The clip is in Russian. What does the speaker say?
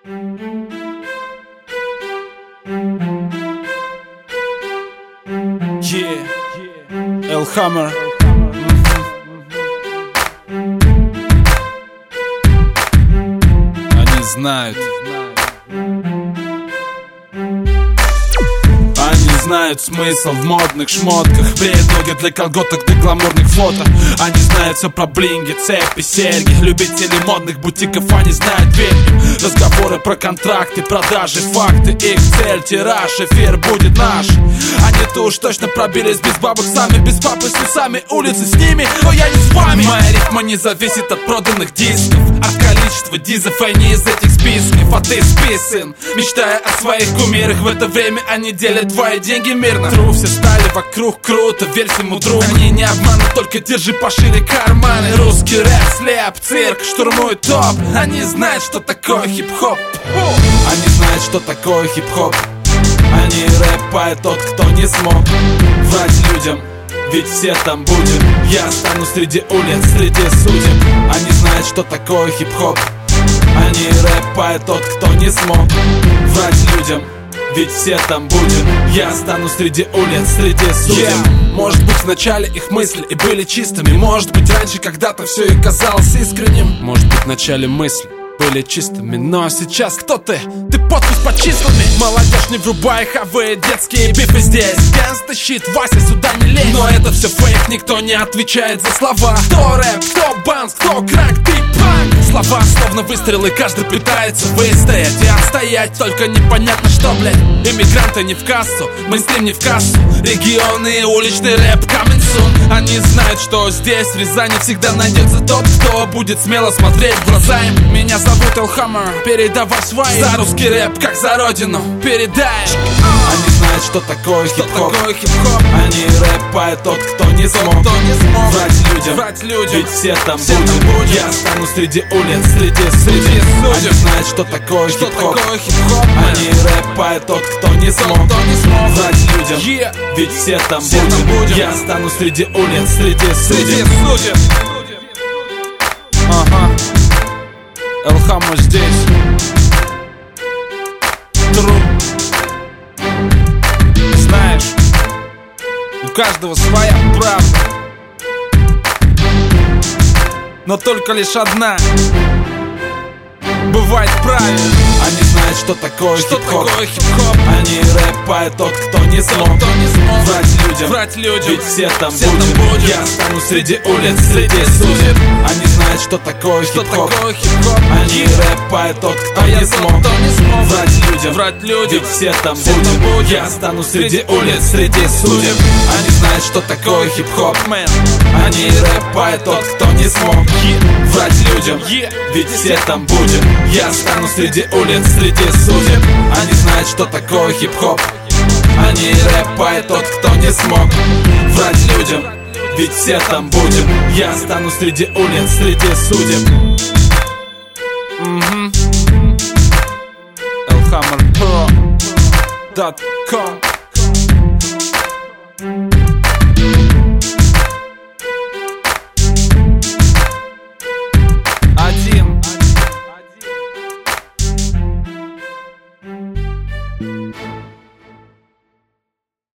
Элхаммер. Они знают. Они знают смысл в модных шмотках, бреют ноги для колготок, для гламурных фото. Они знают все про блинги, цепи, серьги. Любители модных бутиков, они знают ведьм. Разговоры про контракты, продажи, факты. Их цель, тираж, эфир будет наш. Они-то уж точно пробились без бабок сами, без папы с усами, улицы с ними, но я не с вами. Моя ритма не зависит от проданных дисков, от количества дизов, а не из этих списков. А ты списан, мечтая о своих кумирах. В это время они делят твои деньги мирно. Тру, все стали вокруг круто, верь всему другу. Они не обманут, только держи пошире карманы. Русский рэп, слеп, цирк, штурмует топ. Они знают, что такое хип-хоп. Они знают, что такое хип-хоп. Они рэпают тот, кто не смог врать людям, ведь все там будем. Я стану среди улиц, среди судеб. Они знают, что такое хип-хоп. Они рэпают тот, кто не смог врать людям, ведь все там будем. Я стану среди улиц, среди судеб. Может быть, вначале их мысли и были чистыми. Может быть, раньше когда-то все и казалось искренним. Может быть, вначале мысли были чистыми, но сейчас кто ты? Ты подпись под числами. Молодежь, не врубай хавы, детские бифы здесь. Гангста щит, Вася, сюда не лезь. Но это все фейк, никто не отвечает за слова. Кто рэп, кто банс, кто крак, ты панк. Слова словно выстрелы, каждый пытается выстоять и отстоять, только непонятно что, блядь. Иммигранты не в кассу, мейнстрим не в кассу. Регионы и уличный рэп coming soon. Они знают, что здесь, в Рязани, всегда найдется тот, кто будет смело смотреть в глаза им. Меня зовут Элхаммер, передавай свои. За русский рэп, как за родину, передай. Они знают, что такое хип-хоп. Они рэпают тот, кто не смог врать людям, ведь все там будем. Я стану среди улиц, среди судеб. Они знают, что такое хип-хоп. Они рэпают тот, кто не смог врать людям, ведь все там будем. Я стану среди улиц, среди судеб. Ага. Элхаммер здесь. Тру. Знаешь, у каждого своя правда, но только лишь одна бывает правильно. Они знают, что такое хип-хоп. Они рэпают тот, кто не смог врать людям, ведь все там будем. Я стану среди улиц, среди судеб. Они знают, что такое хип-хоп. Они рэпают тот, кто не смог врать людям, ведь все там будем. Я стану среди улиц, среди судеб. Они знают, что такое хип-хоп. Они рэпают тот, кто не смог врать людям, ведь все там будем. Я стану среди улиц, среди судеб. Они знают, что такое хип-хоп. Они рэпают тот, кто не смог врать людям, ведь все там будем. Я стану среди улиц, среди судеб. Elhammer.com